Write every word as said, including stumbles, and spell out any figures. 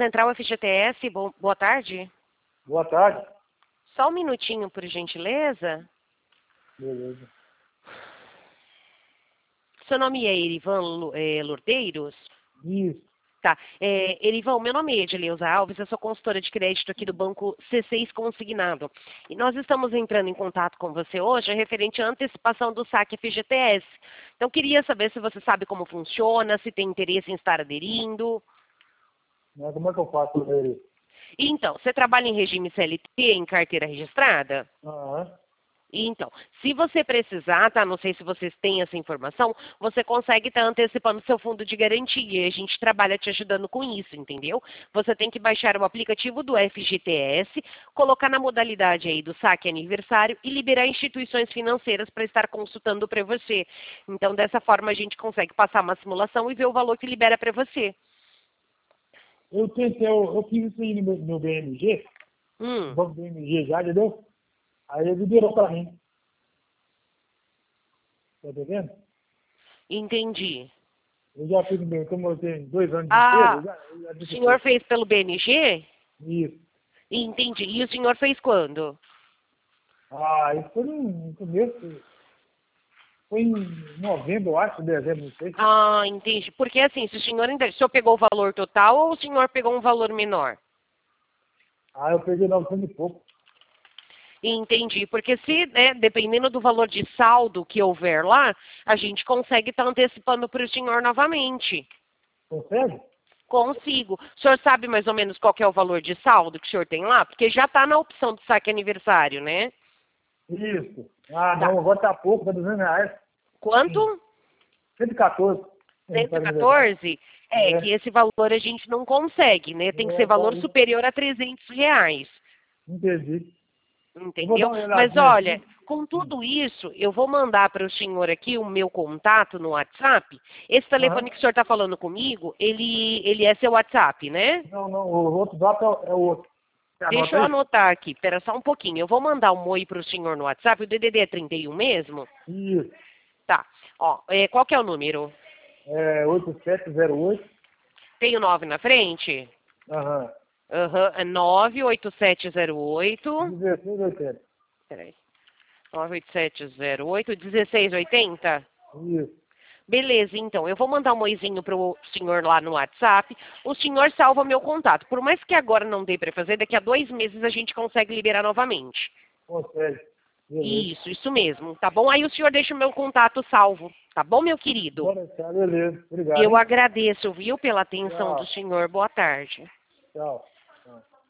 Central F G T S, bo boa tarde. Boa tarde. Só um minutinho, por gentileza. Beleza. Seu nome é Erivan Lu- é, Lourdeiros? Isso. Tá. É, Erivan, meu nome é Edileuza Alves, eu sou consultora de crédito aqui do Banco C seis Consignado. E nós estamos entrando em contato com você hoje referente à antecipação do saque F G T S. Então, queria saber se você sabe como funciona, se tem interesse em estar aderindo. Mas como é que eu faço para ver isso? Então, você trabalha em regime C L T, em carteira registrada? Aham. Então, se você precisar, tá? Não sei se vocês têm essa informação, você consegue estar antecipando seu fundo de garantia. A gente trabalha te ajudando com isso, entendeu? Você tem que baixar o aplicativo do F G T S, colocar na modalidade aí do saque aniversário e liberar instituições financeiras para estar consultando para você. Então, dessa forma, a gente consegue passar uma simulação e ver o valor que libera para você. Eu tentei, eu, eu fiz isso aí no meu, no B M G, Hum, no banco B M G já, entendeu? Aí ele liberou para mim. Tá entendendo? entendi. Eu já fiz no meu, como eu tenho dois anos de empresa, Ah, eu já, eu já o fiz senhor fez pelo B N G? isso. Entendi. E o senhor fez quando? Ah, isso foi no, no começo, foi em novembro, eu acho, dezembro, não sei. Ah, entendi. Porque assim, se o senhor ainda, o senhor pegou o valor total ou o senhor pegou um valor menor? Ah, eu peguei novecentos e pouco. Entendi. Porque se, né, dependendo do valor de saldo que houver lá, a gente consegue estar antecipando para o senhor novamente. Consegue? Consigo. O senhor sabe mais ou menos qual que é o valor de saldo que o senhor tem lá? Porque já está na opção do saque aniversário, né? Isso. Ah, Tá. não, agora tá pouco, tá duzentos reais. Quanto? cento e quatorze. É, cento e para aniversário. quatorze? É, É, que esse valor a gente não consegue, né? Tem que ser é, valor pode. superior a trezentos reais. Entendi. Eu vou dar Entendeu? uma Mas olhadinha olha, aqui. com Hum. tudo isso, eu vou mandar para o senhor aqui o meu contato no WhatsApp. Esse Aham. telefone que o senhor está falando comigo, ele, ele é seu WhatsApp, né? Não, não, o outro data é o outro. Você Deixa anota eu aí? anotar aqui, espera só um pouquinho. Eu vou mandar um oi para o senhor no WhatsApp. O D D D é trinta e um mesmo? Isso. Tá. Ó, é, qual que é o número? É oito sete zero oito. Tem o nove na frente? Aham. Aham, é nove oito sete zero oito. dezesseis oitenta. Peraí. nove oito sete zero oito, dezesseis oitenta? Isso. Beleza, então, eu vou mandar um oizinho para o senhor lá no WhatsApp. O senhor salva meu contato. Por mais que agora não dê para fazer, daqui a dois meses a gente consegue liberar novamente. Consegue. Beleza. Isso, isso mesmo, tá bom? Aí o senhor deixa o meu contato salvo, tá bom, meu querido? Bora, tá, beleza. Obrigado, Eu hein? agradeço, viu, pela atenção do Tchau. senhor. Boa tarde. Tchau. Tchau.